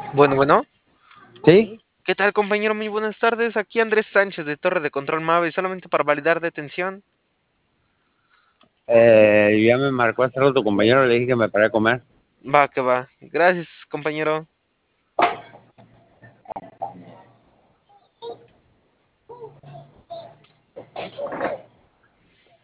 Bueno, bueno. Sí, ¿Qué tal, compañero? Muy buenas tardes. Aquí Andrés Sánchez de Torre de Control Mave, solamente para validar detención. ya me marcó hace rato tu compañero, le dije que me paré a comer. Va, que va. Gracias, compañero.